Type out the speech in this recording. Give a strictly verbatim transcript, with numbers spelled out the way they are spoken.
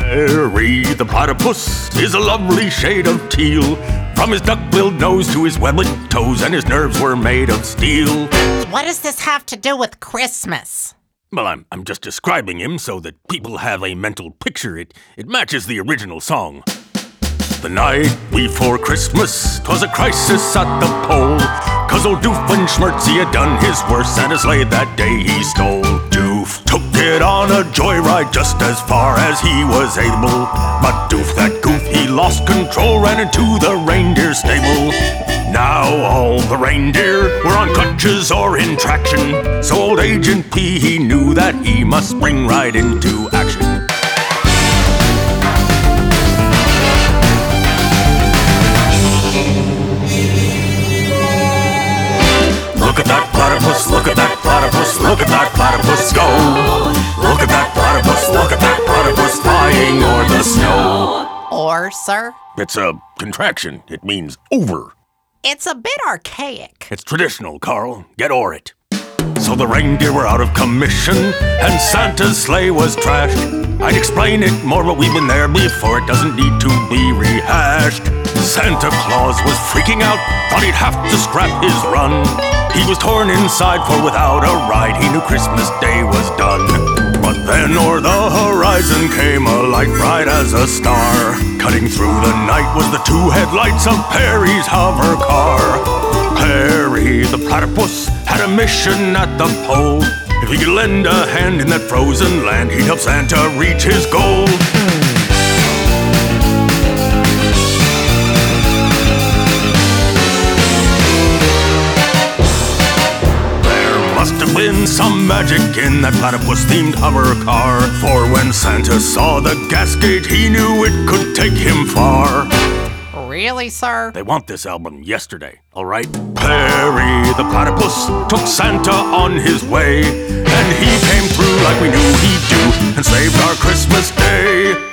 Perry the platypus is a lovely shade of teal. From his duck-billed nose to his webbed toes, and his nerves were made of steel. What does this have to do with Christmas? Well, I'm, I'm just describing him so that people have a mental picture. It, it matches the original song. The night before Christmas, 'twas a crisis at the pole, 'cause old Doofenshmirtz had done his worst, Santa's sleigh that day he stole. Doof took it on a joyride just as far as he was able, but Doof, that goof, he lost control, ran into the reindeer stable. Now all the reindeer were on crutches or in traction, so old Agent P, he knew that he must spring right into action. Look at that platypus, look at that platypus, look at that platypus go. Look at that platypus, look at that platypus flying o'er the snow. Or, sir? It's a contraction. It means over. It's a bit archaic. It's traditional, Carl. Get o'er it. So the reindeer were out of commission, and Santa's sleigh was trashed. I'd explain it more, but we've been there before. It doesn't need to be rehashed. Santa Claus was freaking out, thought he'd have to scrap his run. He was torn inside, for without a ride, he knew Christmas Day was done. But then o'er the horizon came a light bright as a star. Cutting through the night was the two headlights of Perry's hover car. Perry the platypus had a mission at the pole. If he could lend a hand in that frozen land, he'd help Santa reach his goal. Must have been some magic in that platypus-themed hover car, for when Santa saw the gas gauge, he knew it could take him far. Really, sir? They want this album yesterday, all right? Perry the platypus took Santa on his way, and he came through like we knew he'd do, and saved our Christmas Day.